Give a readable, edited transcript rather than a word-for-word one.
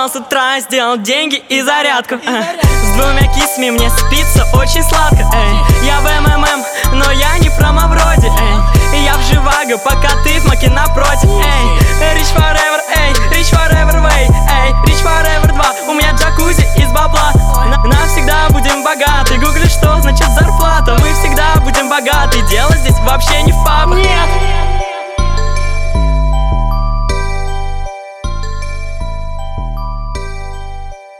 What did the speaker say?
Встал с утра, сделал деньги и зарядку. С двумя кисами мне спится очень сладко. Я в МММ, но я не промовроде. Я в Живаго, пока ты в Маке напротив. Rich forever, rich forever way. Rich forever 2, у меня джакузи из бабла. Навсегда будем богаты. Гугли, что значит зарплата. Мы всегда будем богаты. Дело здесь вообще не в папах.